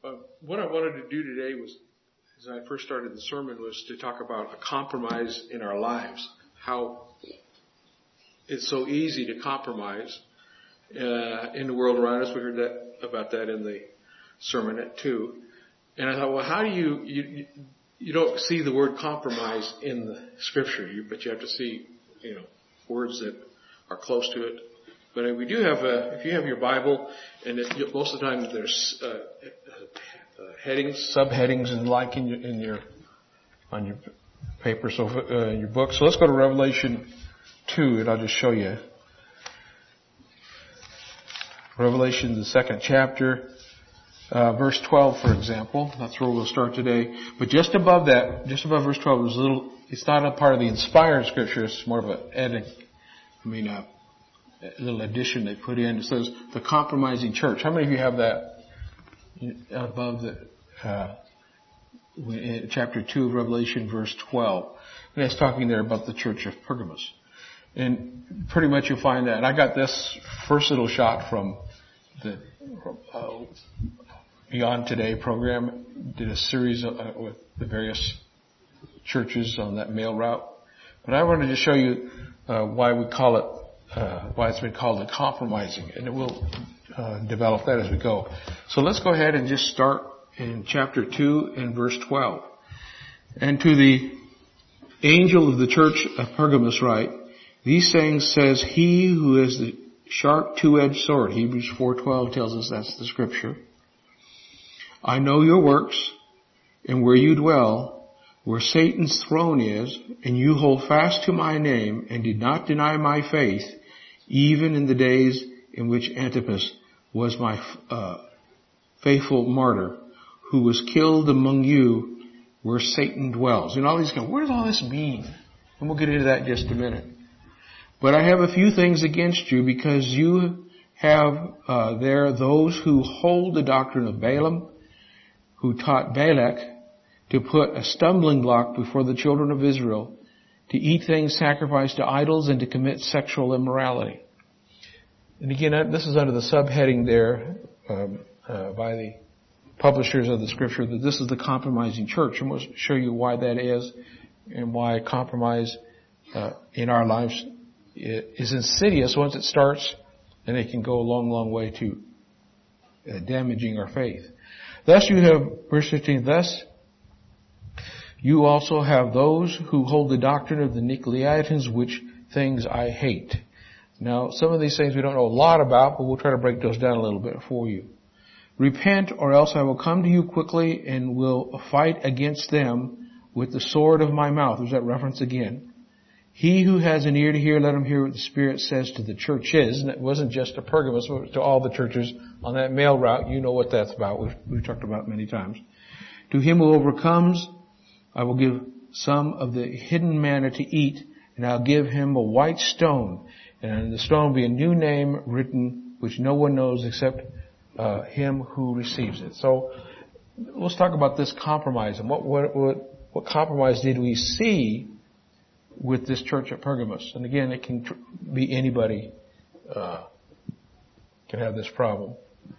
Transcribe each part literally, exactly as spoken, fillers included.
Uh, what I wanted to do today was, as I first started the sermon, was to talk about a compromise in our lives. How it's so easy to compromise uh, in the world around us. We heard that about that in the sermonette too. And I thought, well, how do you, you, you don't see the word compromise in the scripture, you, but you have to see, you know, words that are close to it. But we do have a, if you have your Bible, and it, most of the time there's uh, uh, headings, subheadings, and like in your, in your on your paper, so uh, in your book. So let's go to Revelation two, and I'll just show you. Revelation, the second chapter, uh, verse twelve, for example. That's where we'll start today. But just above that, just above verse twelve, there's a little. It's not a part of the inspired scripture. It's more of a edit. I mean, a, a little addition they put in. It says the compromising church. How many of you have that above the uh, in chapter two of Revelation, verse twelve? And it's talking there about the church of Pergamos. And pretty much you'll find that. And I got this first little shot from the uh, Beyond Today program. Did a series of, uh, with the various churches on that mail route. But I wanted to show you uh, why we call it, uh, why it's been called a compromising. And it will uh, develop that as we go. So let's go ahead and just start in chapter two and verse twelve. And to the angel of the church of Pergamos write, these sayings says he who is the sharp two-edged sword. Hebrews four twelve tells us that's the scripture. I know your works and where you dwell, where Satan's throne is, and you hold fast to my name and did not deny my faith, even in the days in which Antipas was my uh, faithful martyr, who was killed among you where Satan dwells. And all these go, what does all this mean? And we'll get into that in just a minute. But I have a few things against you, because you have uh, there those who hold the doctrine of Balaam, who taught Balak to put a stumbling block before the children of Israel, to eat things sacrificed to idols and to commit sexual immorality. And again, this is under the subheading there um, uh, by the publishers of the scripture, that this is the compromising church. And we'll show you why that is, and why compromise uh, in our lives is insidious once it starts, and it can go a long, long way to uh, damaging our faith. Thus you have, verse fifteen, thus you also have those who hold the doctrine of the Nicolaitans, which things I hate. Now, some of these things we don't know a lot about, but we'll try to break those down a little bit for you. Repent, or else I will come to you quickly and will fight against them with the sword of my mouth. There's that reference again. He who has an ear to hear, let him hear what the Spirit says to the churches. And it wasn't just to Pergamos, it was to all the churches on that mail route. You know what that's about. We've, we've talked about it many times. To him who overcomes, I will give some of the hidden manna to eat, and I'll give him a white stone. And on the stone will be a new name written, which no one knows except uh, him who receives it. So let's talk about this compromise. And what, what, what, what compromise did we see with this church at Pergamos? And again, it can tr- be anybody uh, can have this problem.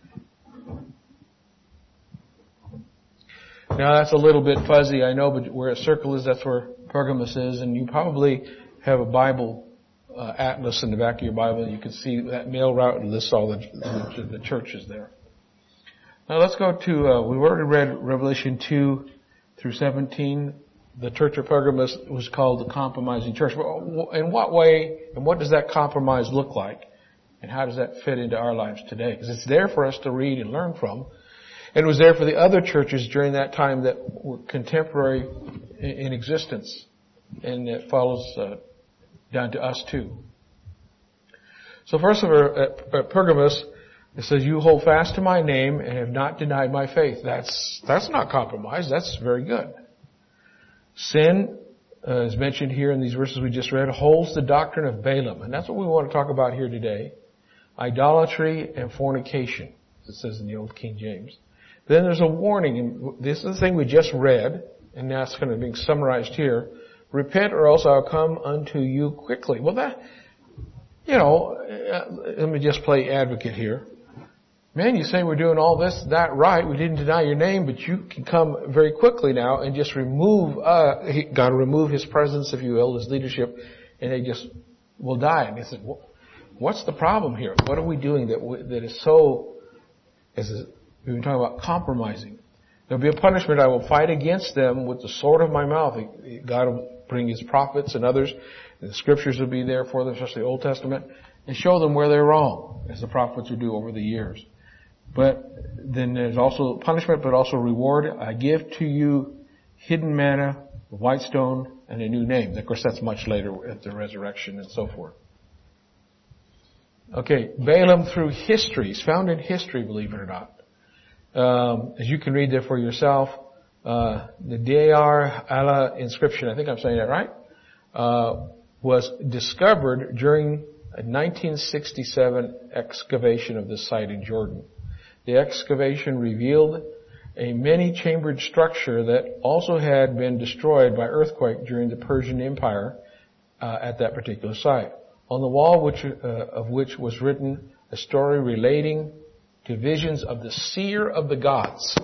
Now that's a little bit fuzzy, I know, but where a circle is, that's where Pergamos is, and you probably have a Bible uh, atlas in the back of your Bible, and you can see that mail route and lists all the, the, the churches there. Now let's go to, uh, we've already read Revelation two through seventeen. The church of Pergamos was called the compromising church. In what way, and what does that compromise look like? And how does that fit into our lives today? Because it's there for us to read and learn from. And it was there for the other churches during that time that were contemporary in existence. And it follows uh, down to us too. So first of all, at, at Pergamos, it says, you hold fast to my name and have not denied my faith. That's, that's not compromise. That's very good. Sin, uh, as mentioned here in these verses we just read, holds the doctrine of Balaam. And that's what we want to talk about here today. Idolatry and fornication, as it says in the Old King James. Then there's a warning, and this is the thing we just read, and that's going to be summarized here. Repent, or else I'll come unto you quickly. Well, that, you know, uh, let me just play advocate here. man, you say we're doing all this, that right. We didn't deny your name, but you can come very quickly now and just remove, uh, he, God will remove his presence, if you will, his leadership, and they just will die. And he said, what's the problem here? What are we doing that we, that is so, as we've been talking about, compromising? There'll be a punishment. I will fight against them with the sword of my mouth. God will bring his prophets and others. And the scriptures will be there for them, especially the Old Testament, and show them where they're wrong, as the prophets would do over the years. But then there's also punishment, but also reward. I give to you hidden manna, a white stone, and a new name. Of course, that's much later at the resurrection and so forth. Okay, Balaam through history. He's found in history, believe it or not. Um, as you can read there for yourself, uh, the Deir Allah inscription, I think I'm saying that right, uh, was discovered during a nineteen sixty-seven excavation of this site in Jordan. The excavation revealed a many-chambered structure that also had been destroyed by earthquake during the Persian Empire uh, at that particular site. On the wall which, uh, of which was written a story relating to visions of the seer of the gods.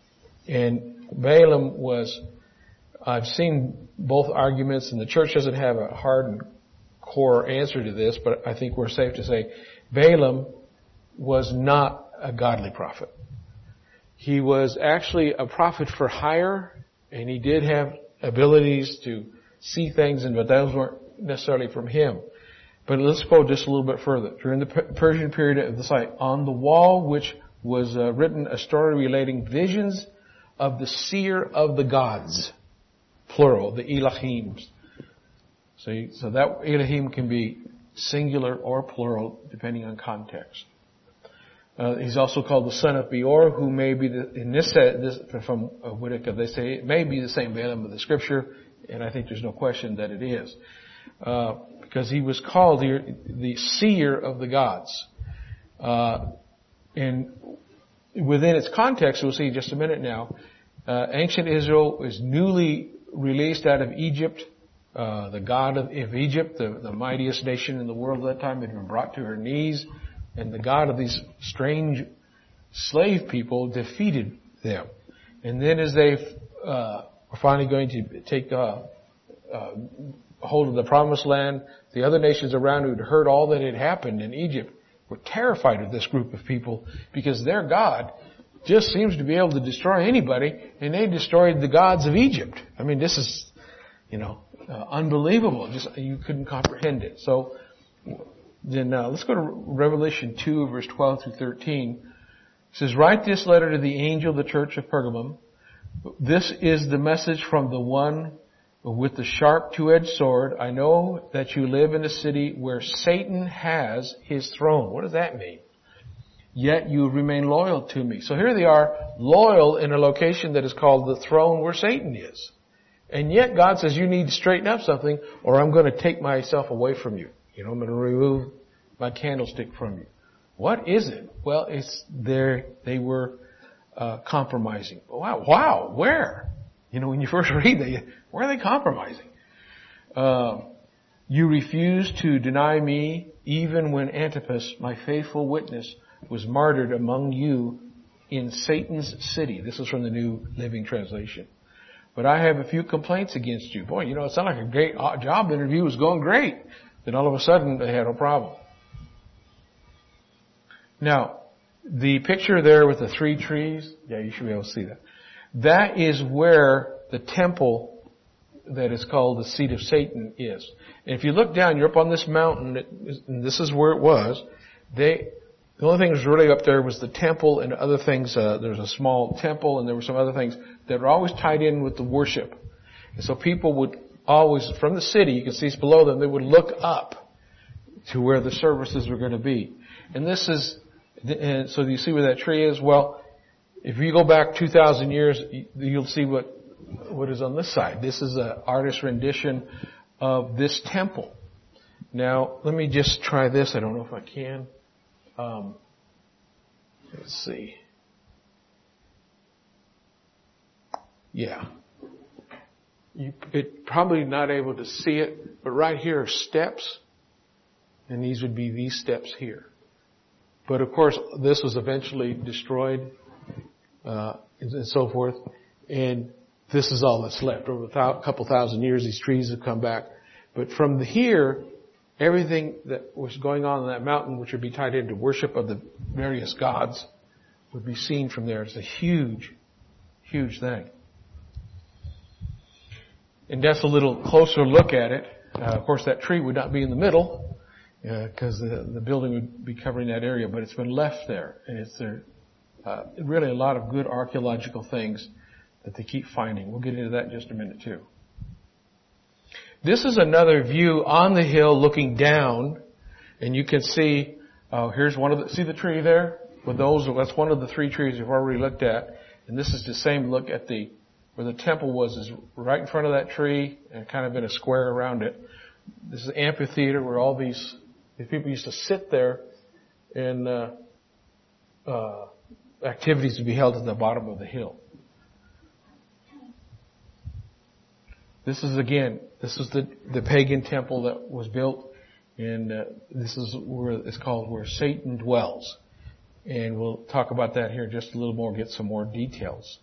And Balaam was, I've seen both arguments, and the church doesn't have a hard and core answer to this, but I think we're safe to say Balaam was not a godly prophet. He was actually a prophet for hire, and he did have abilities to see things, and but those weren't necessarily from him. But let's go just a little bit further. During the Persian period of the site, on the wall which was uh, written a story relating visions of the seer of the gods, plural, the Elohims. So, you, so that Elohim can be singular or plural depending on context. Uh, he's also called the son of Beor, who may be the, in this, this from uh, Whitaker, they say it may be the same Balaam of the scripture, and I think there's no question that it is. Uh, because he was called here the seer of the gods. Uh, and within its context, we'll see in just a minute now, uh, ancient Israel is newly released out of Egypt. Uh, the God of, of Egypt, the, the mightiest nation in the world at that time, had been brought to her knees. And the God of these strange slave people defeated them. And then as they uh, were finally going to take uh, uh, hold of the promised land, the other nations around who had heard all that had happened in Egypt were terrified of this group of people because their God just seems to be able to destroy anybody, and they destroyed the gods of Egypt. I mean, this is, you know, uh, unbelievable. Just you couldn't comprehend it. So then uh, let's go to Revelation two, verse twelve through thirteen. It says, "Write this letter to the angel of the church of Pergamum. This is the message from the one with the sharp two-edged sword. I know that you live in a city where Satan has his throne." What does that mean? "Yet you remain loyal to me." So here they are, loyal in a location that is called the throne where Satan is. And yet God says, you need to straighten up something or I'm going to take myself away from you. You know, I'm going to remove my candlestick from you. What is it? Well, it's there. They were uh, compromising. Wow, wow, where? You know, when you first read that, where are they compromising? Uh, you refuse to deny me even when Antipas, my faithful witness, was martyred among you in Satan's city. This is from the New Living Translation. "But I have a few complaints against you." Boy, you know, it sounded like a great job interview was going great. Then all of a sudden they had a problem. Now, the picture there with the three trees, yeah, you should be able to see that. That is where the temple that is called the seat of Satan is. And if you look down, you're up on this mountain, and this is where it was. They, the only thing that was really up there was the temple and other things. Uh, there was a small temple and there were some other things that were always tied in with the worship. And so people would always, from the city, you can see it's below them, they would look up to where the services were going to be. And this is, and so you see where that tree is? Well, if you go back two thousand years, you'll see what, what is on this side. This is an artist's rendition of this temple. Now, let me just try this. I don't know if I can. Um, let's see. Yeah. You, it probably not able to see it, but right here are steps, and these would be these steps here. But of course, this was eventually destroyed, uh, and so forth. And this is all that's left. Over a th- couple thousand years, these trees have come back. But from the here, everything that was going on in that mountain, which would be tied into worship of the various gods, would be seen from there. It's a huge, huge thing. And that's a little closer look at it. Uh, of course, that tree would not be in the middle, because uh, the, the building would be covering that area, but it's been left there. And it's there, uh, really a lot of good archaeological things that they keep finding. We'll get into that in just a minute too. This is another view on the hill looking down, and you can see, uh, here's one of the, see the tree there? With those, that's one of the three trees we've already looked at. And this is the same look at the, where the temple was, is right in front of that tree and kind of in a square around it. This is an amphitheater where all these, these people used to sit there, and, uh, uh, activities would be held at the bottom of the hill. This is again, this is the, the pagan temple that was built, and uh, this is where it's called where Satan dwells. And we'll talk about that here just a little more, get some more details.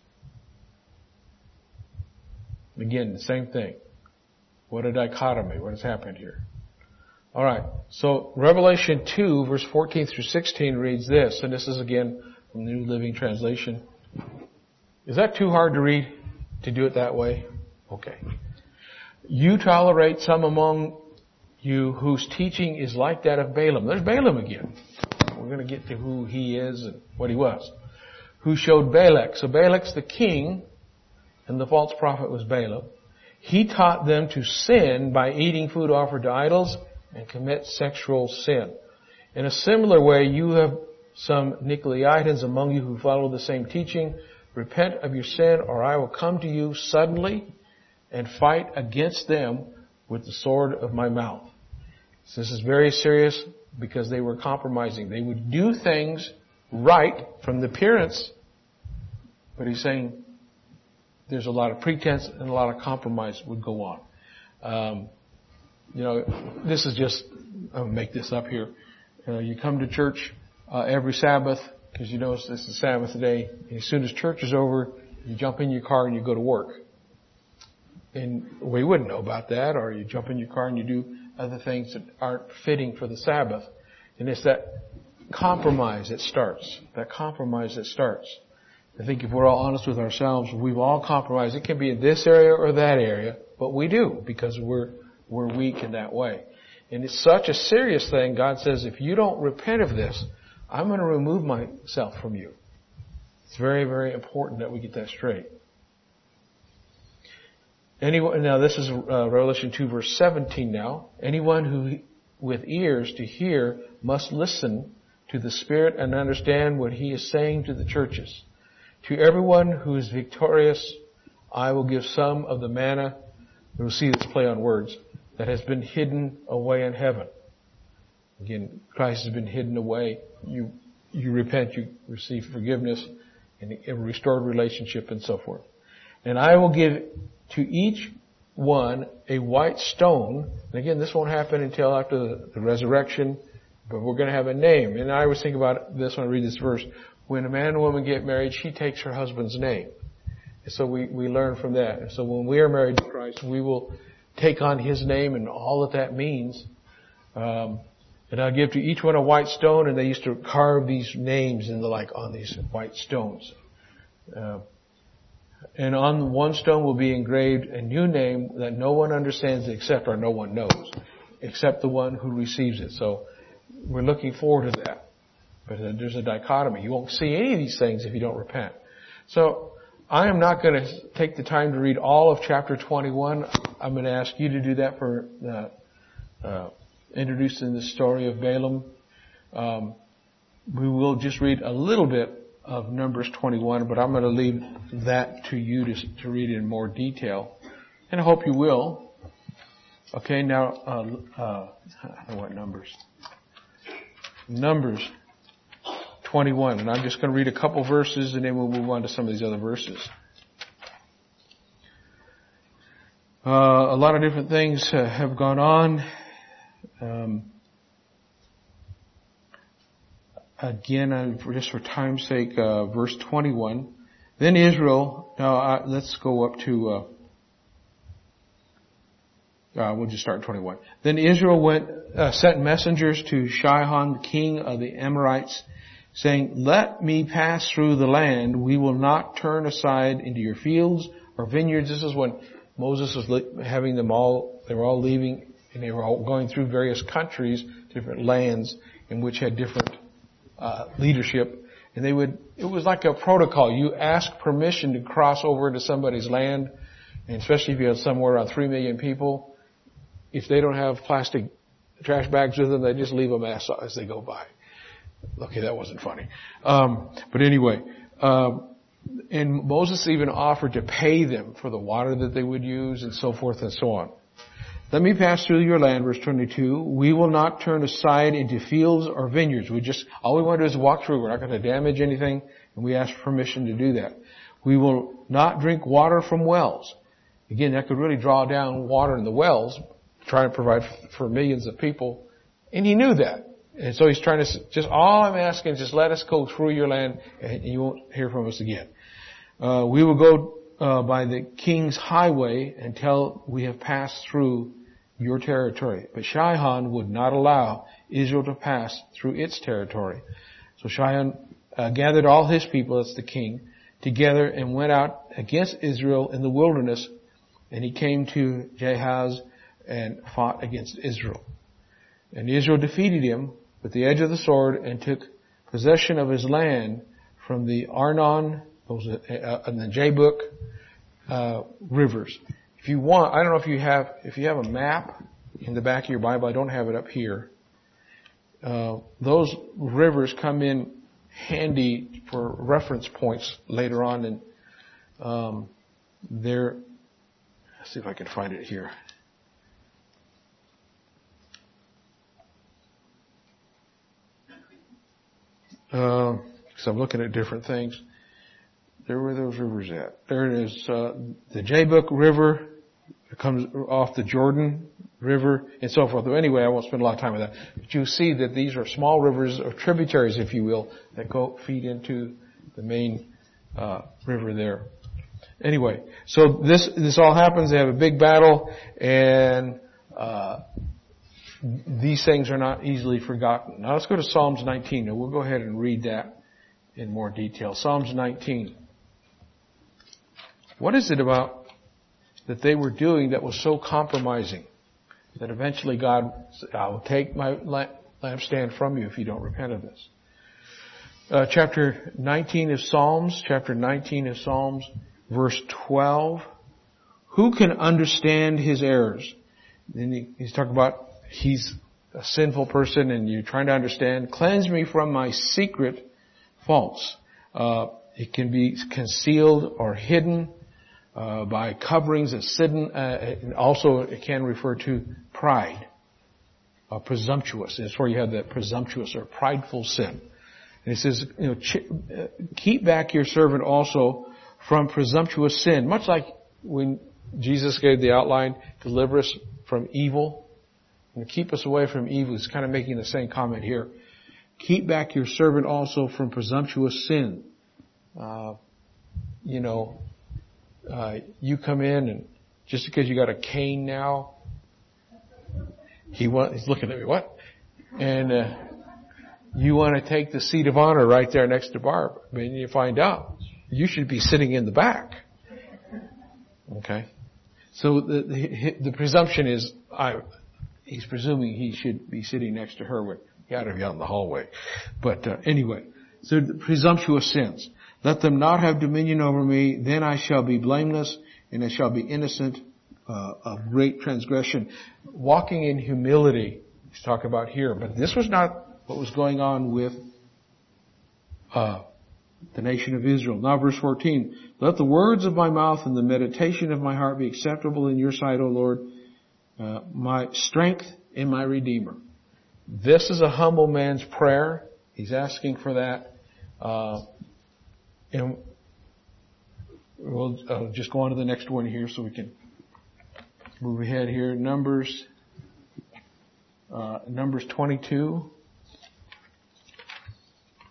Again, the same thing. What a dichotomy, what has happened here. Alright, so Revelation two, verse fourteen through sixteen reads this, and this is again from the New Living Translation. Is that too hard to read, to do it that way? Okay. You tolerate some among you whose teaching is like that of Balaam. There's Balaam again. We're going to get to who he is and what he was. Who showed Balak. So Balak's the king, and the false prophet was Balaam. He taught them to sin by eating food offered to idols and commit sexual sin. In a similar way, you have some Nicolaitans among you who follow the same teaching. Repent of your sin, or I will come to you suddenly and fight against them with the sword of my mouth. So this is very serious because they were compromising. They would do things right from the appearance, but he's saying there's a lot of pretense and a lot of compromise would go on. Um, you know, this is just, I'll make this up here. Uh, you come to church uh, every Sabbath because you know this is Sabbath day. And as soon as church is over, you jump in your car and you go to work. And we wouldn't know about that, or you jump in your car and you do other things that aren't fitting for the Sabbath. And it's that compromise that starts. That compromise that starts. I think if we're all honest with ourselves, we've all compromised. It can be in this area or that area, but we do because we're we're weak in that way. And it's such a serious thing. God says, if you don't repent of this, I'm going to remove myself from you. It's very, very important that we get that straight. Anyone, now this is uh, Revelation two verse seventeen now. Anyone who with ears to hear must listen to the Spirit and understand what He is saying to the churches. To everyone who is victorious, I will give some of the manna, we'll see this play on words, that has been hidden away in heaven. Again, Christ has been hidden away. You, you repent, you receive forgiveness and a restored relationship and so forth. And I will give to each one a white stone. And again, this won't happen until after the, the resurrection, but we're going to have a name. And I always think about this when I read this verse. When a man and woman get married, she takes her husband's name. And so we, we learn from that. And so when we are married to Christ, we will take on His name and all that that means. Um, and I'll give to each one a white stone, and they used to carve these names in the like on these white stones. Uh, And on one stone will be engraved a new name that no one understands except, or no one knows, except the one who receives it. So we're looking forward to that. But there's a dichotomy. You won't see any of these things if you don't repent. So I am not going to take the time to read all of chapter twenty-one. I'm going to ask you to do that for uh, uh, introducing the story of Balaam. Um, we will just read a little bit of Numbers twenty-one, but I'm going to leave that to you to, to read in more detail. And I hope you will. Okay, now, uh, uh, what Numbers? Numbers twenty-one. And I'm just going to read a couple verses and then we'll move on to some of these other verses. Uh, a lot of different things uh, have gone on. Um, again, uh, for, just for time's sake, uh, verse twenty-one. Then Israel, now uh, let's go up to, uh, uh, we'll just start at twenty-one. Then Israel went, uh, sent messengers to Sihon, king of the Amorites, saying, let me pass through the land. We will not turn aside into your fields or vineyards. This is when Moses was having them all, they were all leaving, and they were all going through various countries, different lands, in which had different uh, leadership. And they would, it was like a protocol. You ask permission to cross over into somebody's land, and especially if you have somewhere around three million people. If they don't have plastic trash bags with them, they just leave them as, as they go by. Okay, that wasn't funny. Um, but anyway, um, and Moses even offered to pay them for the water that they would use and so forth and so on. Let me pass through your land, verse twenty-two. We will not turn aside into fields or vineyards. We just, all we want to do is walk through. We're not going to damage anything, and we ask permission to do that. We will not drink water from wells. Again, that could really draw down water in the wells, trying to provide for millions of people. And he knew that. And so he's trying to, just all I'm asking is just let us go through your land, and you won't hear from us again. Uh, we will go Uh, by the king's highway until we have passed through your territory. But Sihon would not allow Israel to pass through its territory. So Sihon uh, gathered all his people, that's the king, together and went out against Israel in the wilderness, and he came to Jahaz and fought against Israel. And Israel defeated him with the edge of the sword and took possession of his land from the Arnon, those uh, and the Jabbok uh, rivers. If you want, I don't know if you have, if you have a map in the back of your Bible, I don't have it up here. Uh, those rivers come in handy for reference points later on, and um, they're. Let's see if I can find it here. Uh, so I'm looking at different things. There were those rivers at. There it is, uh, the Jabbok River. It comes off the Jordan River and so forth. But anyway, I won't spend a lot of time with that. But you see that these are small rivers, or tributaries, if you will, that go feed into the main uh, river there. Anyway, so this this all happens. They have a big battle, and uh, these things are not easily forgotten. Now let's go to Psalms nineteen. Now we'll go ahead and read that in more detail. Psalms nineteen. What is it about that they were doing that was so compromising that eventually God said, I will take my lampstand from you if you don't repent of this? Uh, chapter nineteen of Psalms, chapter nineteen of Psalms, verse twelve. Who can understand his errors? Then he, he's talking about he's a sinful person and you're trying to understand. Cleanse me from my secret faults. Uh, it can be concealed or hidden uh, by coverings of sin. Uh, and also, it can refer to pride, uh, presumptuous. It's where you have that presumptuous or prideful sin. And it says, you know, ch- uh, keep back your servant also from presumptuous sin. Much like when Jesus gave the outline, deliver us from evil and keep us away from evil. He's kind of making the same comment here. Keep back your servant also from presumptuous sin. Uh, you know, uh, you come in and just because you got a cane now, he want, he's looking at me, what? And, uh, you want to take the seat of honor right there next to Barb. I mean, you find out you should be sitting in the back. Okay. So the, the, the presumption is, I, he's presuming he should be sitting next to her when he ought to be out in the hallway. But uh, anyway, so the presumptuous sins. Let them not have dominion over me, then I shall be blameless, and I shall be innocent uh, of great transgression. Walking in humility, he's talking about here. But this was not what was going on with uh the nation of Israel. Now verse fourteen. Let the words of my mouth and the meditation of my heart be acceptable in your sight, O Lord, uh, my strength and my Redeemer. This is a humble man's prayer. He's asking for that. Uh, and we'll uh, just go on to the next one here so we can move ahead here. Numbers, uh, Numbers twenty-two.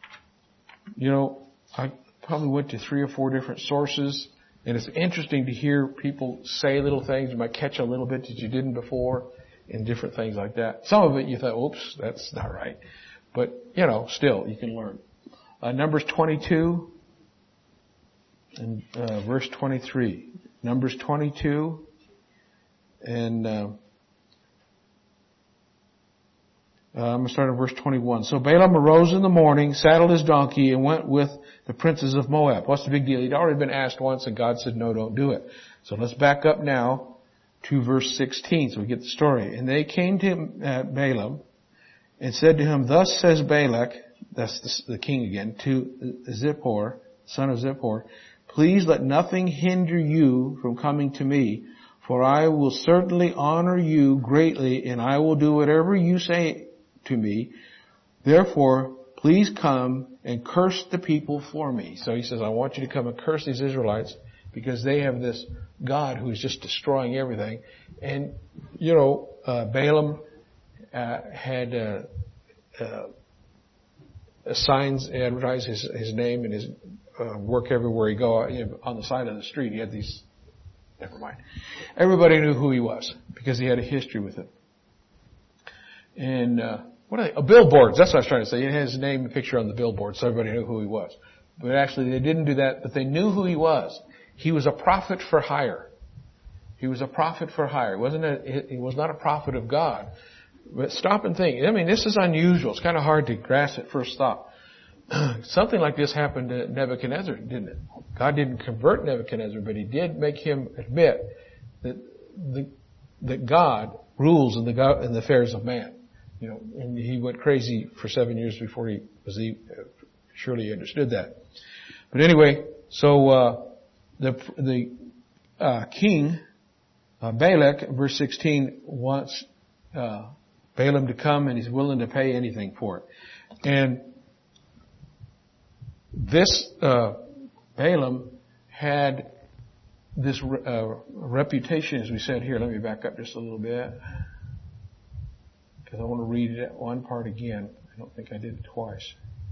you know, I probably went to three or four different sources, and it's interesting to hear people say little things. You might catch a little bit that you didn't before, and different things like that. Some of it you thought, oops, that's not right. But, you know, still, you can learn. Uh, Numbers twenty-two and uh, verse twenty-three. Numbers twenty-two and uh, uh, I'm going to start at verse twenty-one. So Balaam arose in the morning, saddled his donkey, and went with the princes of Moab. What's the big deal? He'd already been asked once, and God said, no, don't do it. So let's back up now to verse sixteen, so we get the story. And they came to uh, Balaam and said to him, thus says Balak, that's the, the king again, to Zippor, son of Zippor, please let nothing hinder you from coming to me, for I will certainly honor you greatly, and I will do whatever you say to me. Therefore, please come and curse the people for me. So he says, I want you to come and curse these Israelites, because they have this God who is just destroying everything. And, you know, uh, Balaam uh, had uh, uh, signs advertise his, his name and his uh, work everywhere he go. You know, on the side of the street, he had these, never mind. Everybody knew who he was, because he had a history with it. And, uh, what are they? Oh, billboards, that's what I was trying to say. He had his name and picture on the billboard, so everybody knew who he was. But actually, they didn't do that, but they knew who he was. He was a prophet for hire. He was a prophet for hire. He wasn't a, he was not a prophet of God. But stop and think. I mean, this is unusual. It's kind of hard to grasp at first thought. Something like this happened to Nebuchadnezzar, didn't it? God didn't convert Nebuchadnezzar, but he did make him admit that the, that God rules in the, in the affairs of man. You know, and he went crazy for seven years before he was he, surely he understood that. But anyway, so uh, the the uh, king uh, Balak, verse sixteen, wants uh, Balaam to come, and he's willing to pay anything for it. And this uh, Balaam had this uh, reputation, as we said here. Let me back up just a little bit, because I want to read it one part again. I don't think I did it twice.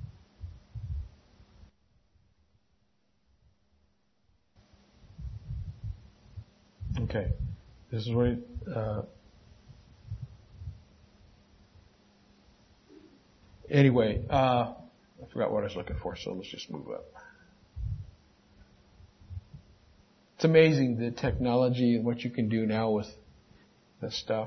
Okay. This is what it, uh, anyway, uh, I forgot what I was looking for, so let's just move up. It's amazing the technology and what you can do now with this stuff.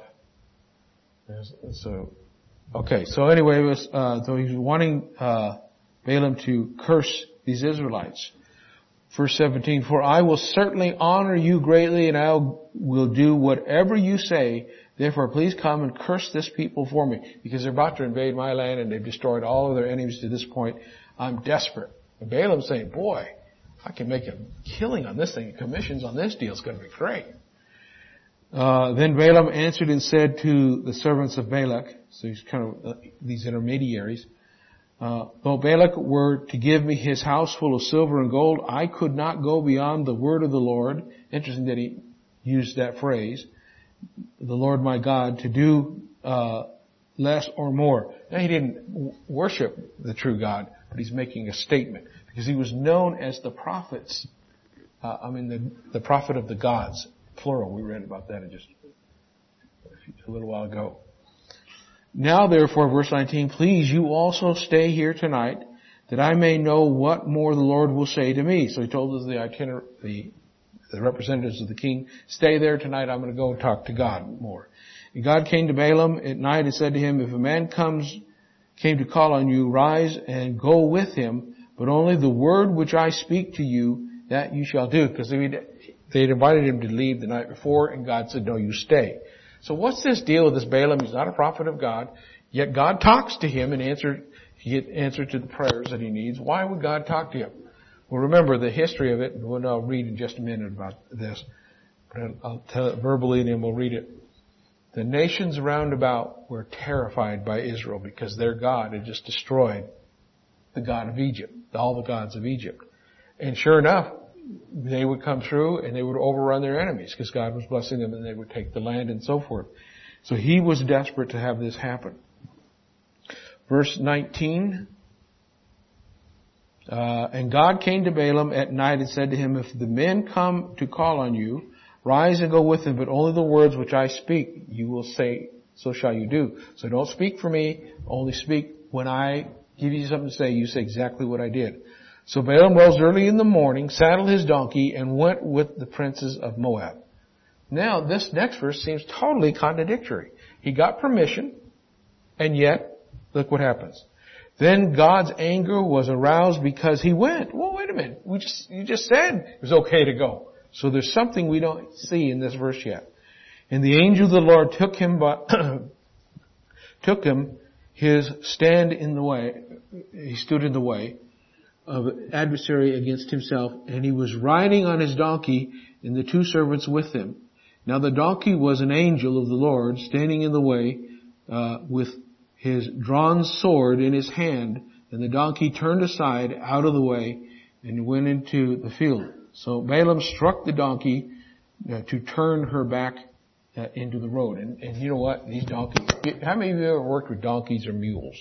So, okay, so anyway, it was, uh, so he's wanting, uh, Balaam to curse these Israelites. Verse seventeen, for I will certainly honor you greatly, and I will do whatever you say. Therefore, please come and curse this people for me, because they're about to invade my land, and they've destroyed all of their enemies to this point. I'm desperate. And Balaam's saying, boy, I can make a killing on this thing. Commissions on this deal is going to be great. Uh, then Balaam answered and said to the servants of Balak, so he's kind of uh, these intermediaries, Uh, though Balak were to give me his house full of silver and gold, I could not go beyond the word of the Lord. Interesting that he used that phrase, the Lord my God, to do uh, less or more. Now, he didn't w- worship the true God, but he's making a statement, because he was known as the prophets. Uh, I mean, the, the prophet of the gods, plural. We read about that in just a little while ago. Now therefore, verse nineteen, please you also stay here tonight, that I may know what more the Lord will say to me. So he told us the itinerary, the, the representatives of the king, stay there tonight, I'm going to go and talk to God more. And God came to Balaam at night and said to him, if a man comes, came to call on you, rise and go with him, but only the word which I speak to you, that you shall do. Because they had invited him to leave the night before, and God said, no, you stay. So what's this deal with this Balaam? He's not a prophet of God, yet God talks to him and answer, he get answer to the prayers that he needs. Why would God talk to him? Well, remember the history of it, and we'll I'll read in just a minute about this. But I'll tell it verbally, and then we'll read it. The nations round about were terrified by Israel, because their God had just destroyed the God of Egypt, all the gods of Egypt. And sure enough, they would come through and they would overrun their enemies, because God was blessing them, and they would take the land and so forth. So he was desperate to have this happen. Verse nineteen. Uh, and God came to Balaam at night and said to him, if the men come to call on you, rise and go with them, but only the words which I speak you will say, so shall you do. So don't speak for me, only speak when I give you something to say, you say exactly what I did. So Balaam rose early in the morning, saddled his donkey, and went with the princes of Moab. Now, this next verse seems totally contradictory. He got permission, and yet, look what happens. Then God's anger was aroused because he went. Well, wait a minute. We just, you just said it was okay to go. So there's something we don't see in this verse yet. And the angel of the Lord took him by, took him his stand in the way. He stood in the way of an adversary against himself, and he was riding on his donkey and the two servants with him. Now the donkey was an angel of the Lord standing in the way, uh, with his drawn sword in his hand, and the donkey turned aside out of the way and went into the field. So Balaam struck the donkey uh, to turn her back uh, into the road. And, and you know what? These donkeys, how many of you ever worked with donkeys or mules?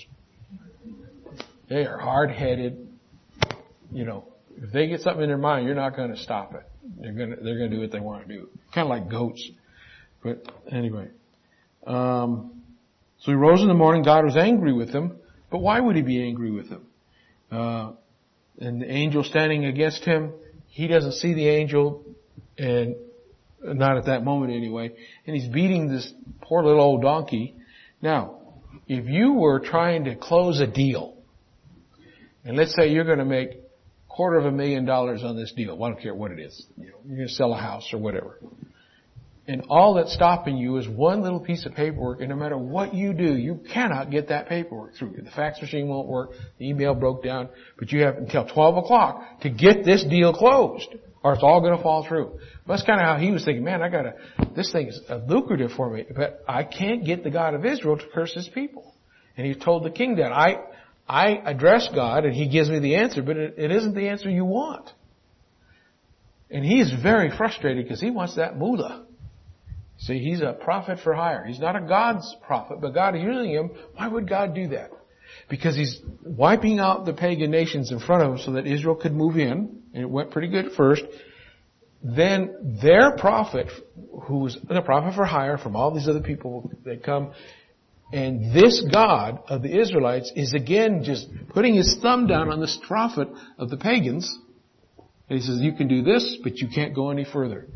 They are hard-headed. You know, if they get something in their mind, you're not going to stop it. They're going to, they're going to do what they want to do. Kind of like goats. But anyway. Um, so he rose in the morning. God was angry with him. But why would he be angry with him? Uh, and the angel standing against him, he doesn't see the angel, and not at that moment anyway. And he's beating this poor little old donkey. Now, if you were trying to close a deal, and let's say you're going to make quarter of a million dollars on this deal. Well, I don't care what it is. You know, you're going to sell a house or whatever. And all that's stopping you is one little piece of paperwork, and no matter what you do, you cannot get that paperwork through. The fax machine won't work, the email broke down, but you have until twelve o'clock to get this deal closed, or it's all going to fall through. That's kind of how he was thinking, man, I gotta, this thing is lucrative for me, but I can't get the God of Israel to curse his people. And he told the king that, I, I address God and he gives me the answer, but it, it isn't the answer you want. And he's very frustrated because he wants that moolah. See, he's a prophet for hire. He's not a God's prophet, but God is using him. Why would God do that? Because he's wiping out the pagan nations in front of him so that Israel could move in, and it went pretty good at first. Then their prophet, who's a prophet for hire from all these other people that come, and this God of the Israelites is again just putting his thumb down on this prophet of the pagans. And he says, you can do this, but you can't go any further.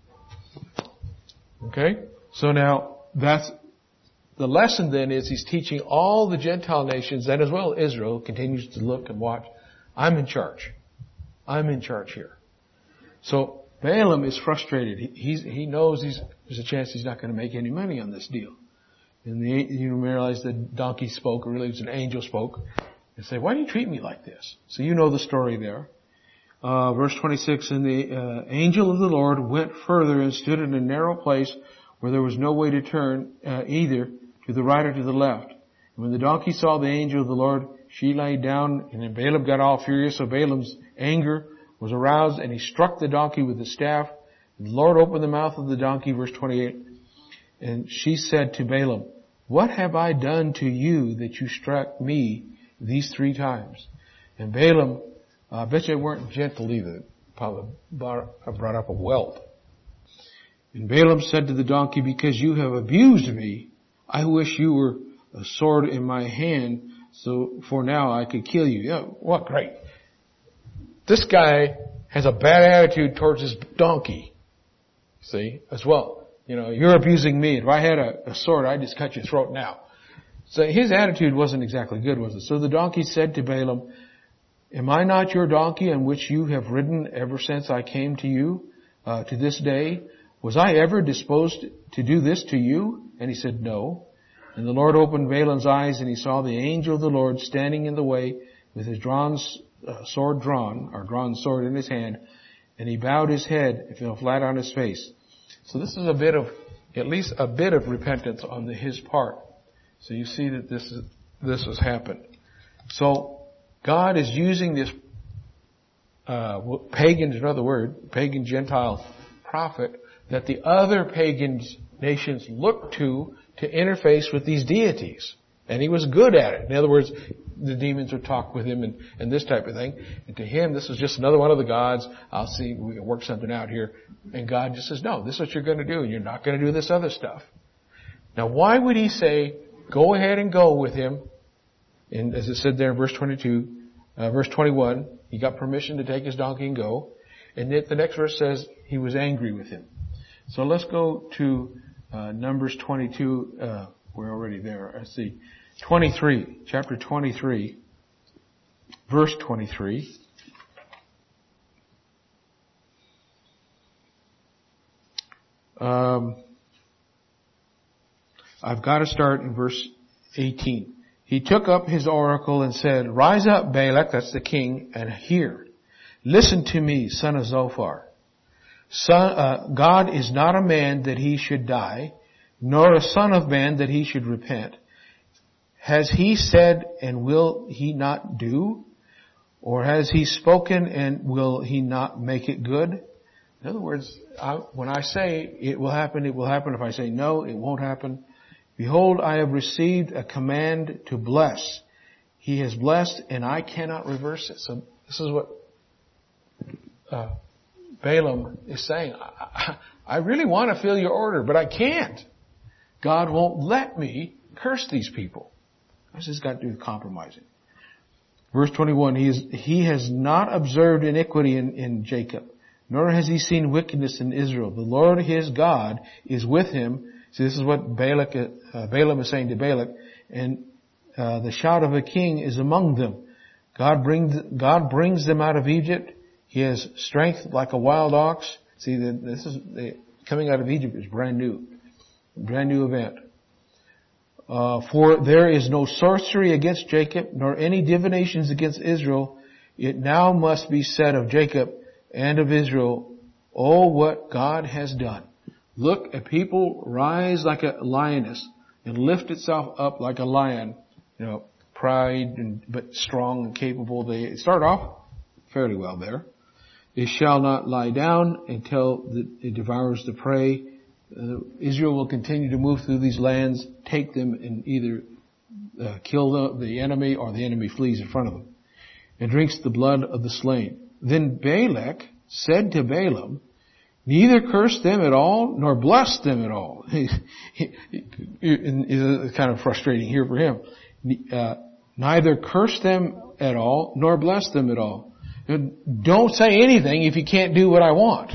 Okay? So now, that's, the lesson then is he's teaching all the Gentile nations, and as well Israel continues to look and watch. I'm in charge. I'm in charge here. So, Balaam is frustrated. He, he's, he knows he's, there's a chance he's not going to make any money on this deal. And the, you realize the donkey spoke, or really it was an angel spoke, and say, why do you treat me like this? So you know the story there. Uh, verse twenty-six, and the uh, angel of the Lord went further and stood in a narrow place where there was no way to turn uh, either to the right or to the left. And when the donkey saw the angel of the Lord, she lay down, and then Balaam got all furious, so Balaam's anger was aroused, and he struck the donkey with the staff. And the Lord opened the mouth of the donkey, verse twenty-eight, and she said to Balaam, what have I done to you that you struck me these three times? And Balaam, I bet you they weren't gentle either. Probably brought up a whelp. And Balaam said to the donkey, because you have abused me, I wish you were a sword in my hand, so for now I could kill you. Yeah, what great. This guy has a bad attitude towards his donkey. See, as well. You know, you're abusing me. If I had a, a sword, I'd just cut your throat now. So his attitude wasn't exactly good, was it? So the donkey said to Balaam, am I not your donkey on which you have ridden ever since I came to you, uh, to this day? Was I ever disposed to do this to you? And he said, no. And the Lord opened Balaam's eyes, and he saw the angel of the Lord standing in the way with his drawn uh, sword drawn, or drawn sword in his hand, and he bowed his head and fell flat on his face. So this is a bit of, at least a bit of repentance on the, his part. So you see that this is, this has happened. So God is using this uh, pagan, another word, pagan Gentile prophet that the other pagan nations look to to interface with these deities. And he was good at it. In other words, the demons would talk with him and, and this type of thing. And to him, this was just another one of the gods. I'll see, we can work something out here. And God just says, no, this is what you're going to do. And you're not going to do this other stuff. Now, why would he say, go ahead and go with him? And as it said there in verse twenty-two, uh, verse twenty-one, he got permission to take his donkey and go. And yet the next verse says he was angry with him. So let's go to uh, Numbers twenty-two. Uh, we're already there. Let's see. twenty-three, chapter twenty-three, verse twenty-three. Um, I've got to start in verse eighteen. He took up his oracle and said, rise up, Balak, that's the king, and hear. Listen to me, son of Zophar. Son, uh, God is not a man that he should die, nor a son of man that he should repent. Has he said, and will he not do? Or has he spoken, and will he not make it good? In other words, I, when I say it will happen, it will happen. If I say no, it won't happen. Behold, I have received a command to bless. He has blessed, and I cannot reverse it. So this is what uh, Balaam is saying. I, I really want to fill your order, but I can't. God won't let me curse these people. This has got to do with compromising. Verse twenty-one, he, is, he has not observed iniquity in, in Jacob, nor has he seen wickedness in Israel. The Lord his God is with him. See, this is what Balak, uh, Balaam is saying to Balak. And uh, the shout of a king is among them. God brings, God brings them out of Egypt. He has strength like a wild ox. See, the, this is the, coming out of Egypt is brand new, brand new event. Uh, for there is no sorcery against Jacob, nor any divinations against Israel. It now must be said of Jacob and of Israel, oh, what God has done. Look, a people rise like a lioness and lift itself up like a lion. You know, pride and but strong and capable. They start off fairly well there. It shall not lie down until it devours the prey. Uh, Israel will continue to move through these lands, take them, and either uh, kill the, the enemy or the enemy flees in front of them, and drinks the blood of the slain. Then Balak said to Balaam, neither curse them at all, nor bless them at all. It's kind of frustrating here for him. Uh, neither curse them at all, nor bless them at all. Don't say anything if you can't do what I want.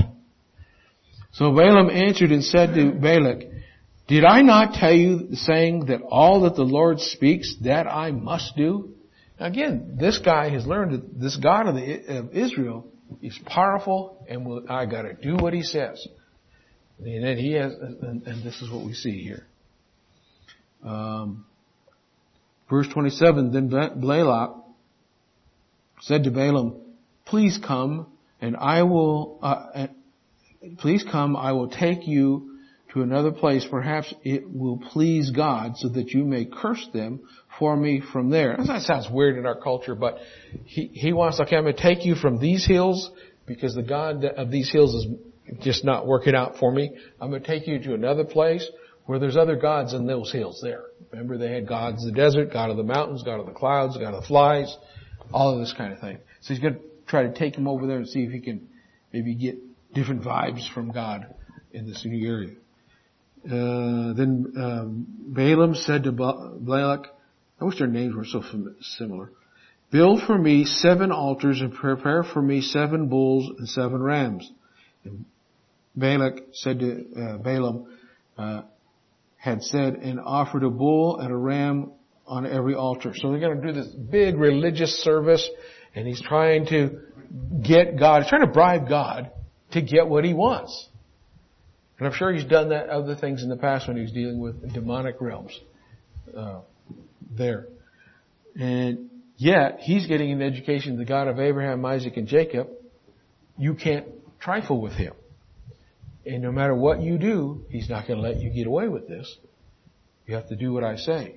So Balaam answered and said to Balak, did I not tell you, saying that all that the Lord speaks, that I must do? Again, this guy has learned that this God of, the, of Israel is powerful, and will, I got to do what he says. And then he has, and, and this is what we see here. Um, verse twenty-seven. Then Balak said to Balaam, "Please come, and I will. Uh, please come, I will take you to another place. Perhaps it will please God, so that you may curse them for me from there." That sounds weird in our culture, but he, he wants, okay, I'm going to take you from these hills because the God of these hills is just not working out for me. I'm going to take you to another place where there's other gods in those hills there. Remember, they had gods of the desert, God of the mountains, God of the clouds, God of the flies, all of this kind of thing. So he's going to try to take him over there and see if he can maybe get different vibes from God in this new area. Uh, then um, Balaam said to Balak, I wish their names were so similar. Build for me seven altars and prepare for me seven bulls and seven rams. And Balak said to uh, Balaam, uh, had said, and offered a bull and a ram on every altar. So they're going to do this big religious service, and he's trying to get God, he's trying to bribe God to get what he wants. And I'm sure he's done that other things in the past when he was dealing with demonic realms uh, there. And yet, he's getting an education, the God of Abraham, Isaac, and Jacob. You can't trifle with him. And no matter what you do, he's not going to let you get away with this. You have to do what I say.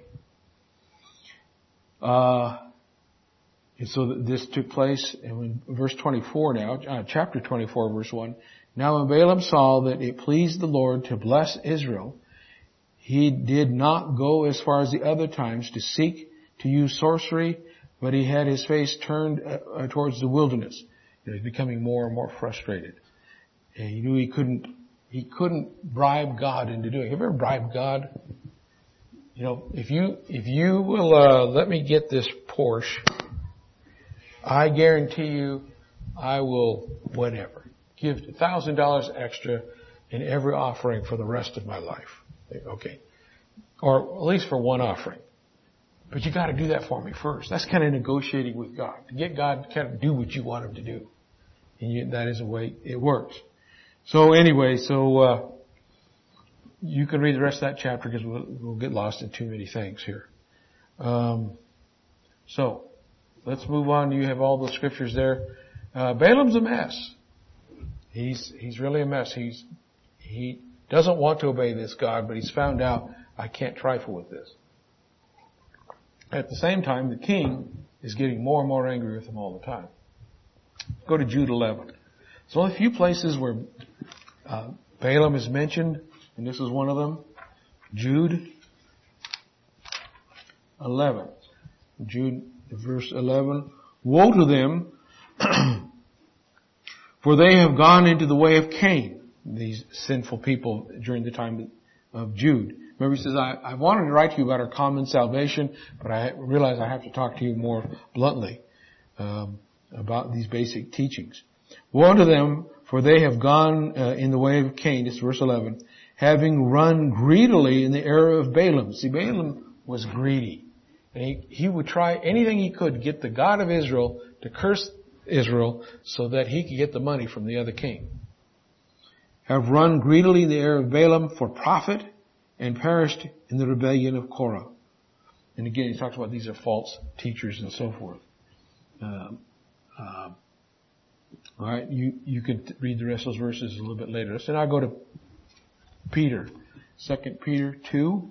Uh, and so this took place in verse twenty-four now, uh, chapter twenty-four, verse one. Now when Balaam saw that it pleased the Lord to bless Israel, he did not go as far as the other times to seek to use sorcery, but he had his face turned uh, towards the wilderness. He was becoming more and more frustrated. And he knew he couldn't, he couldn't bribe God into doing it. Have you ever bribed God? You know, if you, if you will, uh, let me get this Porsche, I guarantee you I will, whatever, give a thousand dollars extra in every offering for the rest of my life. Okay. Or at least for one offering. But you gotta do that for me first. That's kind of negotiating with God. To get God to kind of do what you want Him to do. And you, that is the way it works. So anyway, so, uh, you can read the rest of that chapter because we'll, we'll get lost in too many things here. Um, so, let's move on. You have all the scriptures there. Uh, Balaam's a mess. He's, he's really a mess. He's, he doesn't want to obey this God, but he's found out, I can't trifle with this. At the same time, the king is getting more and more angry with him all the time. Go to Jude eleven. There's only a few places where uh, Balaam is mentioned, and this is one of them. Jude eleven. Jude verse eleven. Woe to them, for they have gone into the way of Cain, these sinful people during the time of Jude. Remember, he says, I, I wanted to write to you about our common salvation, but I realize I have to talk to you more bluntly um, about these basic teachings. Woe to them, for they have gone uh, in the way of Cain, this is verse eleven, having run greedily in the error of Balaam. See, Balaam was greedy. And he, he would try anything he could to get the God of Israel to curse Israel so that he could get the money from the other king. Have run greedily in the error of Balaam for profit, and perished in the rebellion of Korah. And again, he talks about these are false teachers and so forth. Um, uh, all right, you you could read the rest of those verses a little bit later. So now I go to Peter, Second Peter two.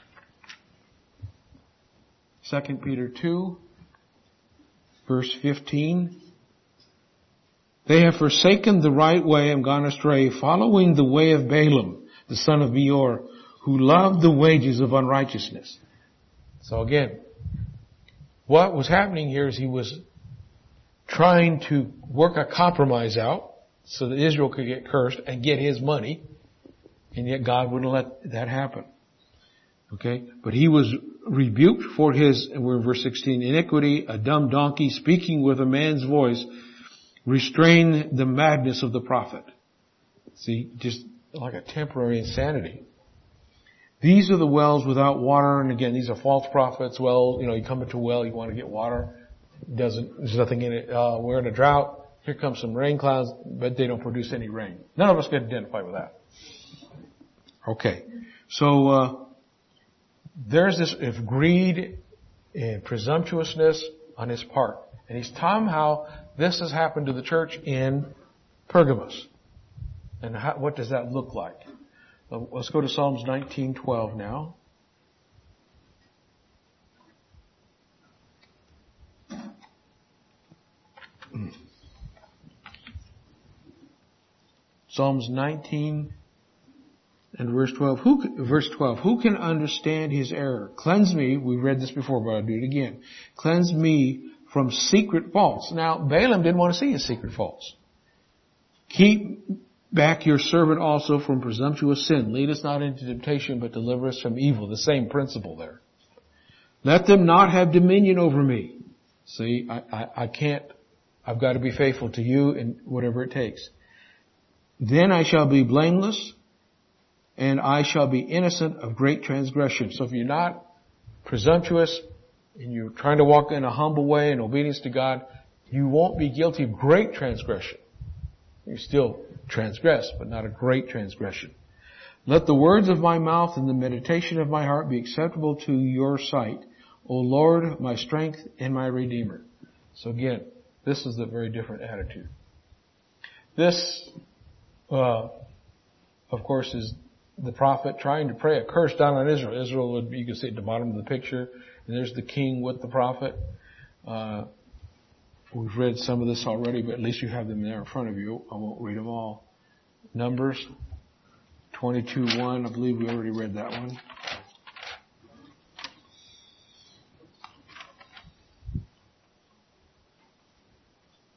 Second Peter two, verse fifteen. They have forsaken the right way and gone astray, following the way of Balaam, the son of Beor, who loved the wages of unrighteousness. So again, what was happening here is he was trying to work a compromise out so that Israel could get cursed and get his money, and yet God wouldn't let that happen. Okay? But he was rebuked for his, we're in verse sixteen, iniquity, a dumb donkey speaking with a man's voice, restrain the madness of the prophet. See, just like a temporary insanity. These are the wells without water, and again, these are false prophets. Well, you know, you come into a well, you want to get water. Doesn't, there's nothing in it. Uh, we're in a drought. Here comes some rain clouds, but they don't produce any rain. None of us can identify with that. Okay. So, uh, there's this, if greed and presumptuousness on his part. And he's telling how this has happened to the church in Pergamos. And how, what does that look like? Let's go to Psalms nineteen twelve now. Psalms nineteen and verse twelve. Who, verse twelve. Who can understand his error? Cleanse me. We've read this before, but I'll do it again. Cleanse me from secret faults. Now, Balaam didn't want to see his secret faults. Keep back your servant also from presumptuous sin. Lead us not into temptation, but deliver us from evil. The same principle there. Let them not have dominion over me. See, I, I, I can't, I've got to be faithful to you in whatever it takes. Then I shall be blameless, and I shall be innocent of great transgression. So if you're not presumptuous, and you're trying to walk in a humble way in obedience to God, you won't be guilty of great transgression. You still transgress, but not a great transgression. Let the words of my mouth and the meditation of my heart be acceptable to your sight, O Lord, my strength and my Redeemer. So again, this is a very different attitude. This, uh, of course, is the prophet trying to pray a curse down on Israel. Israel would be, you can see at the bottom of the picture, and there's the king with the prophet. Uh, We've read some of this already, but at least you have them there in front of you. I won't read them all. Numbers twenty-two one. I believe we already read that one.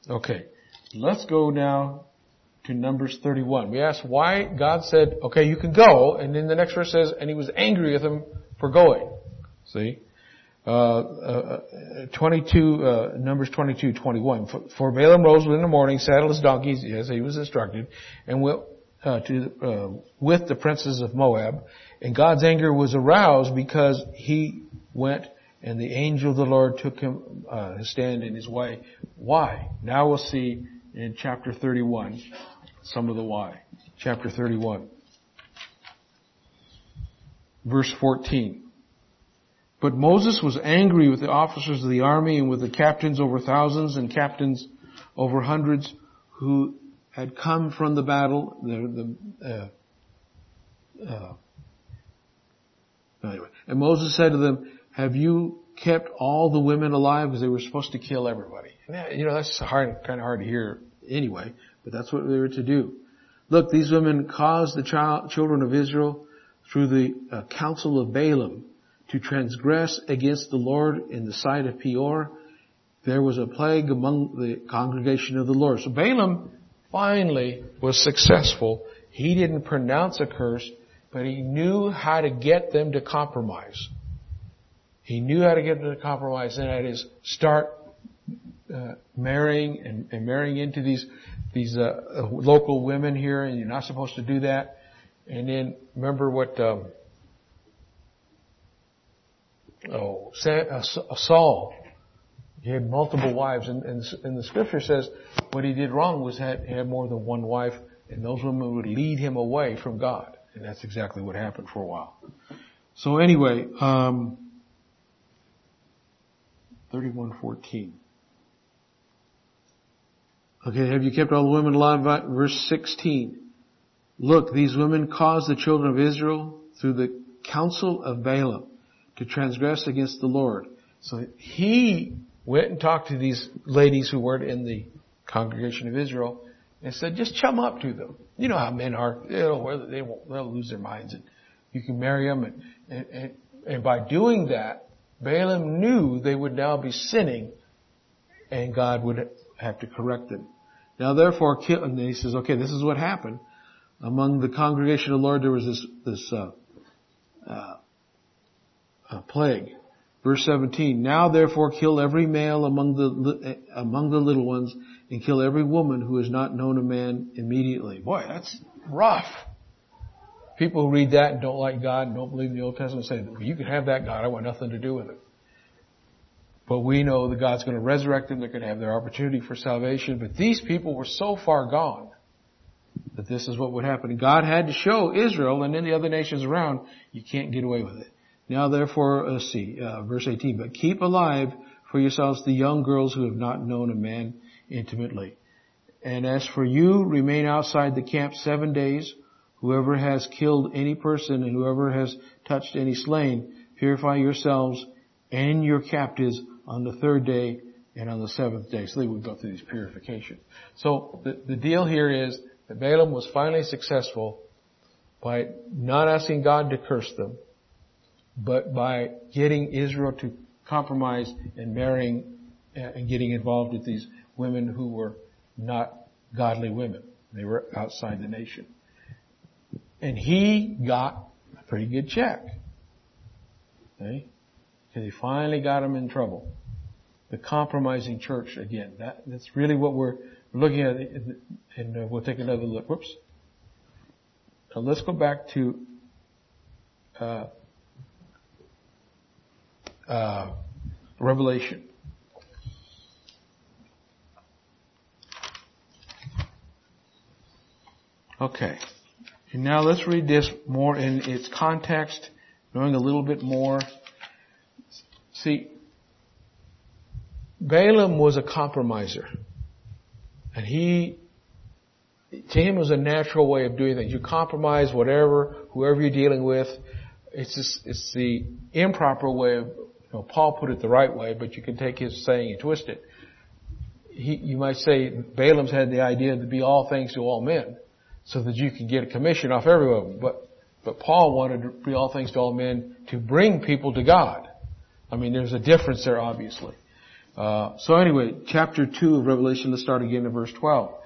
Okay. Let's go now to Numbers thirty-one. We asked why God said, okay, you can go, and then the next verse says, and he was angry with them for going. See? Uh, uh, twenty-two, uh, Numbers twenty-two, twenty-one. For, for Balaam rose in the morning, saddled his donkeys, as he was instructed, and went uh, to, uh, with the princes of Moab. And God's anger was aroused because he went and the angel of the Lord took him, uh, his stand in his way. Why? Now we'll see in chapter thirty-one some of the why. Chapter thirty-one. Verse fourteen. But Moses was angry with the officers of the army and with the captains over thousands and captains over hundreds who had come from the battle. The, the, uh, uh, anyway. And Moses said to them, have you kept all the women alive? Because they were supposed to kill everybody. And, you know, that's hard, kind of hard to hear anyway, but that's what they were to do. Look, these women caused the child, children of Israel through the uh, counsel of Balaam to transgress against the Lord in the sight of Peor. There was a plague among the congregation of the Lord. So Balaam finally was successful. He didn't pronounce a curse, but he knew how to get them to compromise. He knew how to get them to compromise, and that is start uh, marrying and, and marrying into these these uh, local women here, and you're not supposed to do that. And then remember what um, oh Saul, he had multiple wives, and, and, and the scripture says what he did wrong was had, had more than one wife, and those women would lead him away from God, and that's exactly what happened for a while. So anyway, um, thirty-one fourteen. Okay, have you kept all the women alive? Verse sixteen. Look, these women caused the children of Israel through the counsel of Balaam to transgress against the Lord. So he went and talked to these ladies who weren't in the congregation of Israel and said, just chum up to them. You know how men are. They'll, they won't, they'll lose their minds, and you can marry them. And, and, and, and by doing that, Balaam knew they would now be sinning, and God would have to correct them. Now therefore, kill, and he says, okay, this is what happened. Among the congregation of the Lord, there was this, this, uh, uh, uh plague. Verse seventeen, now therefore kill every male among the, among the little ones, and kill every woman who has not known a man immediately. Boy, that's rough. People who read that and don't like God and don't believe in the Old Testament say, well, you can have that God, I want nothing to do with it. But we know that God's going to resurrect them, they're going to have their opportunity for salvation. But these people were so far gone that this is what would happen. And God had to show Israel and then the other nations around, you can't get away with it. Now therefore, let's see, uh, verse eighteen, but keep alive for yourselves the young girls who have not known a man intimately. And as for you, remain outside the camp seven days. Whoever has killed any person and whoever has touched any slain, purify yourselves and your captives on the third day and on the seventh day. So they would go through these purifications. So the, the deal here is that Balaam was finally successful by not asking God to curse them, but by getting Israel to compromise and marrying and getting involved with these women who were not godly women. They were outside the nation. And he got a pretty good check. Okay? Because he finally got him in trouble. The compromising church again. That, that's really what we're looking at, and uh, we'll take another look. Whoops. Now let's go back to uh, uh, Revelation. Okay. And now let's read this more in its context, knowing a little bit more. See, Balaam was a compromiser. And he, to him, it was a natural way of doing things. You compromise whatever, whoever you're dealing with. It's just, it's the improper way of, you know, Paul put it the right way, but you can take his saying and twist it. He, you might say Balaam's had the idea to be all things to all men, so that you can get a commission off everyone. But, but Paul wanted to be all things to all men to bring people to God. I mean, there's a difference there, obviously. Uh, so anyway, chapter two of Revelation, let's start again at verse twelve.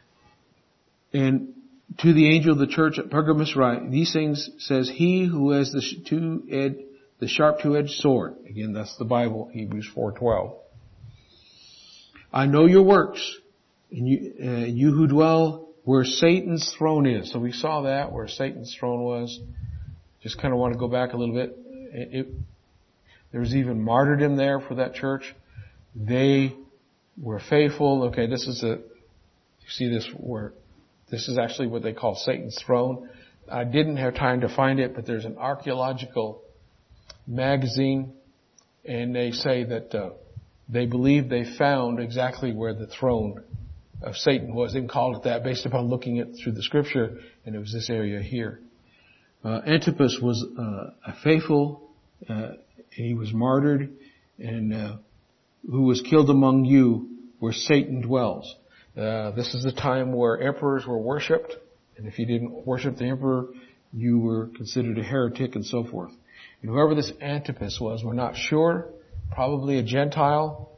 And to the angel of the church at Pergamos write, these things says he who has the two ed, the sharp two-edged sword. Again, that's the Bible, Hebrews four twelve. I know your works, and you, uh, you who dwell where Satan's throne is. So we saw that, where Satan's throne was. Just kind of want to go back a little bit. It, it, there was even martyrdom there for that church. They were faithful. Okay, this is a, you see this where, this is actually what they call Satan's throne. I didn't have time to find it, but there's an archaeological magazine, and they say that uh, they believe they found exactly where the throne of Satan was. They called it that based upon looking at through the scripture, and it was this area here. Uh, Antipas was uh, a faithful, uh, he was martyred, and uh, who was killed among you where Satan dwells. Uh, this is a time where emperors were worshipped, and if you didn't worship the emperor, you were considered a heretic and so forth. And whoever this Antipas was, we're not sure. Probably a Gentile.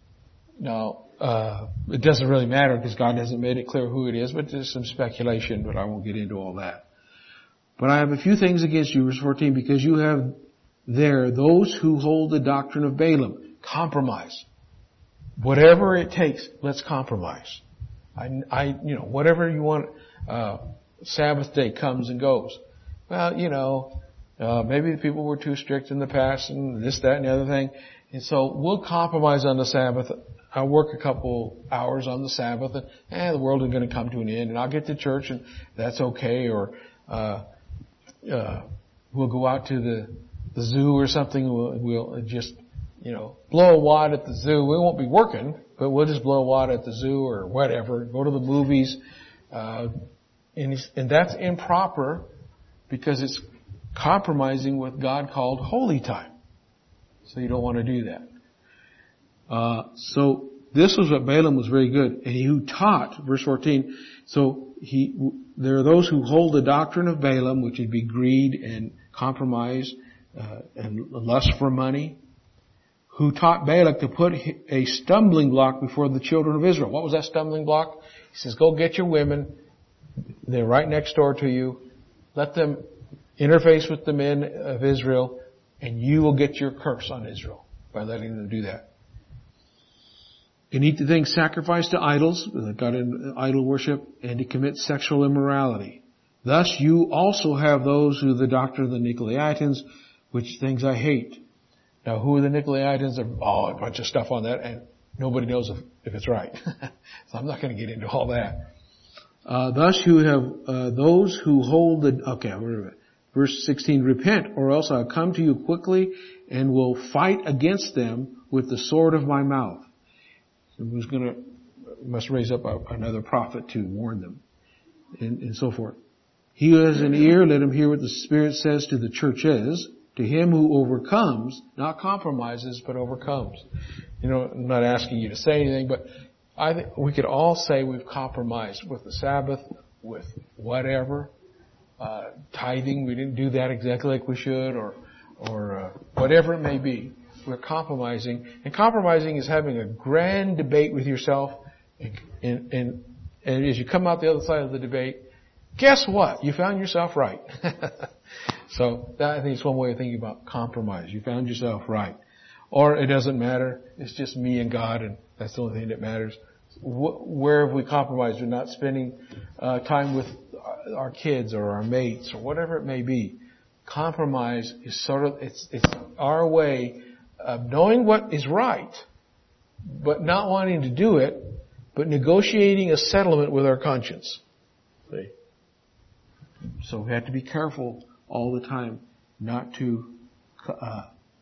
Now, uh, it doesn't really matter because God hasn't made it clear who it is, but there's some speculation, but I won't get into all that. But I have a few things against you, verse fourteen, because you have there those who hold the doctrine of Balaam. Compromise. Whatever it takes, let's compromise. I, I, you know, whatever you want, uh, Sabbath day comes and goes. Well, you know, uh, maybe the people were too strict in the past and this, that, and the other thing. And so we'll compromise on the Sabbath. I'll work a couple hours on the Sabbath and, eh, the world is going to come to an end and I'll get to church and that's okay. Or, uh, uh, we'll go out to the, the zoo or something. We'll, we'll just, you know, blow a wad at the zoo. We won't be working, but we'll just blow a wad at the zoo or whatever. Go to the movies. Uh, and, and that's improper because it's compromising what God called holy time. So you don't want to do that. Uh, so this was what Balaam was very good. And he who taught, verse fourteen, so he, there are those who hold the doctrine of Balaam, which would be greed and compromise, uh, and lust for money, who taught Balak to put a stumbling block before the children of Israel. What was that stumbling block? He says, go get your women. They're right next door to you. Let them interface with the men of Israel, and you will get your curse on Israel by letting them do that. And eat the things sacrificed to idols, that got in idol worship, and to commit sexual immorality. Thus you also have those who the doctrine of the Nicolaitans, which things I hate. Now, who are the Nicolaitans? Oh, a bunch of stuff on that, and nobody knows if, if it's right. So I'm not going to get into all that. Uh, thus you have uh, those who hold the... Okay, wait a minute. Verse sixteen, repent, or else I'll come to you quickly and will fight against them with the sword of my mouth. So who's going to... must raise up a, another prophet to warn them, and, and so forth. He who has an ear, let him hear what the Spirit says to the churches. To him who overcomes, not compromises, but overcomes. You know, I'm not asking you to say anything, but I think we could all say we've compromised with the Sabbath, with whatever, uh, tithing. We didn't do that exactly like we should, or, or uh, whatever it may be. We're compromising, and compromising is having a grand debate with yourself, and, and, and, and as you come out the other side of the debate, guess what? You found yourself right. So that, I think, is one way of thinking about compromise. You found yourself right. Or it doesn't matter. It's just me and God, and that's the only thing that matters. Where have we compromised? We're not spending uh, time with our kids or our mates or whatever it may be. Compromise is sort of, it's, it's our way of knowing what is right, but not wanting to do it, but negotiating a settlement with our conscience. See? So we have to be careful all the time not to uh,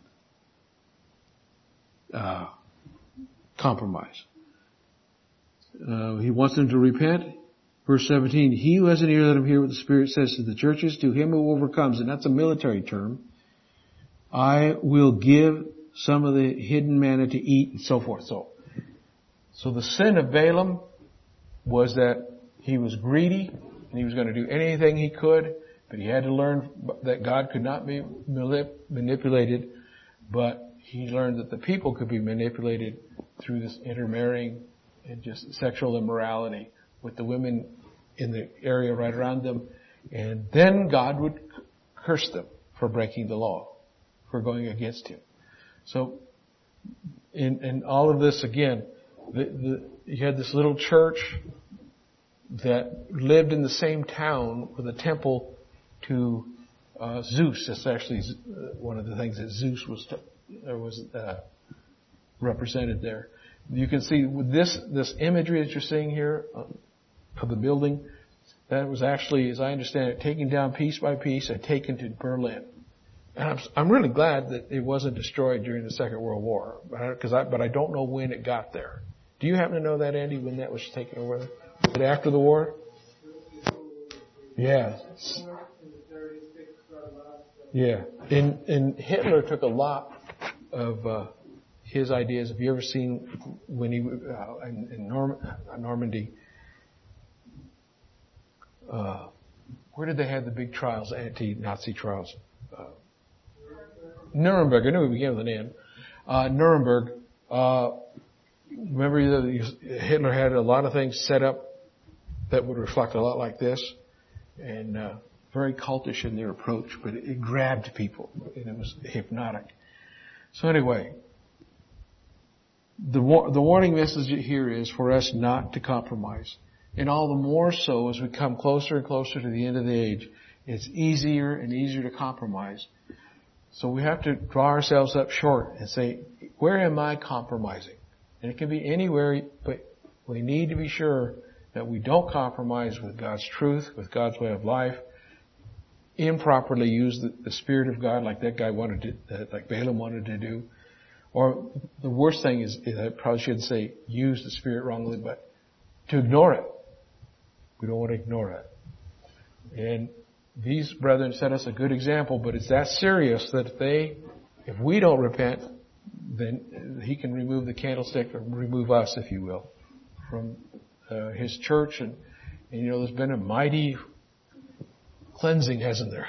uh, compromise. Uh, he wants them to repent. Verse seventeen, he who has an ear, let him hear what the Spirit says to the churches. To him who overcomes, and that's a military term, I will give some of the hidden manna to eat, and so forth. So, so the sin of Balaam was that he was greedy, and he was going to do anything he could, but he had to learn that God could not be manipulated, but he learned that the people could be manipulated through this intermarrying and just sexual immorality with the women in the area right around them. And then God would curse them for breaking the law, for going against Him. So, in, in all of this, again, the, the, you had this little church that lived in the same town with a temple to uh, Zeus. That's actually one of the things that Zeus was uh, was uh, represented there. You can see with this this imagery that you're seeing here uh, of the building, that was actually, as I understand it, taken down piece by piece and taken to Berlin. And I'm, I'm really glad that it wasn't destroyed during the Second World War, because I, but I don't know when it got there. Do you happen to know that, Andy, when that was taken over? Was it after the war? Yeah. Yeah. And, and Hitler took a lot of uh, his ideas. Have you ever seen when he uh, in, in Norm, Normandy? Uh, where did they have the big trials, anti-Nazi trials? Uh, Nuremberg. I knew it began with an N. Uh, Nuremberg. Uh, remember that Hitler had a lot of things set up that would reflect a lot like this, and uh, very cultish in their approach, but it, it grabbed people, and it was hypnotic. So anyway, the the warning message here is for us not to compromise. And all the more so as we come closer and closer to the end of the age, it's easier and easier to compromise. So we have to draw ourselves up short and say, where am I compromising? And it can be anywhere, but we need to be sure that we don't compromise with God's truth, with God's way of life, improperly use the, the Spirit of God like that guy wanted to, like Balaam wanted to do. Or the worst thing is, is I probably shouldn't say use the Spirit wrongly, but to ignore it. We don't want to ignore it. And these brethren set us a good example, but it's that serious that if they, if we don't repent, then He can remove the candlestick, or remove us, if you will, from uh, His church. And, and you know, there's been a mighty cleansing, hasn't there?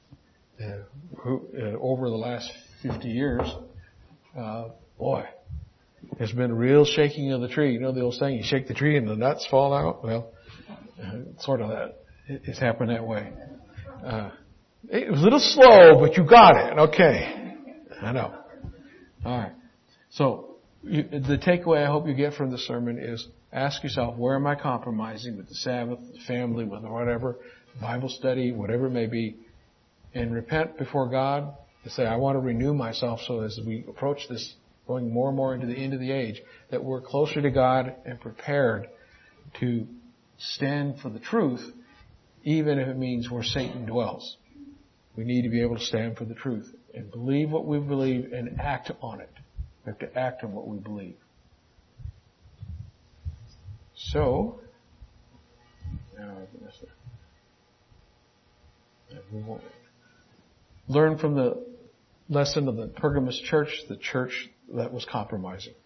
Uh, who, uh, over the last fifty years, uh, boy, there's been a real shaking of the tree. You know the old saying, you shake the tree and the nuts fall out? Well, uh, sort of that. It's happened that way. Uh, it was a little slow, but you got it. Okay. I know. All right. So you, the takeaway I hope you get from the sermon is ask yourself, where am I compromising with the Sabbath, the family, with whatever, Bible study, whatever it may be, and repent before God and say, I want to renew myself so as we approach this, going more and more into the end of the age, that we're closer to God and prepared to stand for the truth, even if it means where Satan dwells. We need to be able to stand for the truth and believe what we believe and act on it. We have to act on what we believe. So, now we won't learn from the lesson of the Pergamos church, the church that was compromising.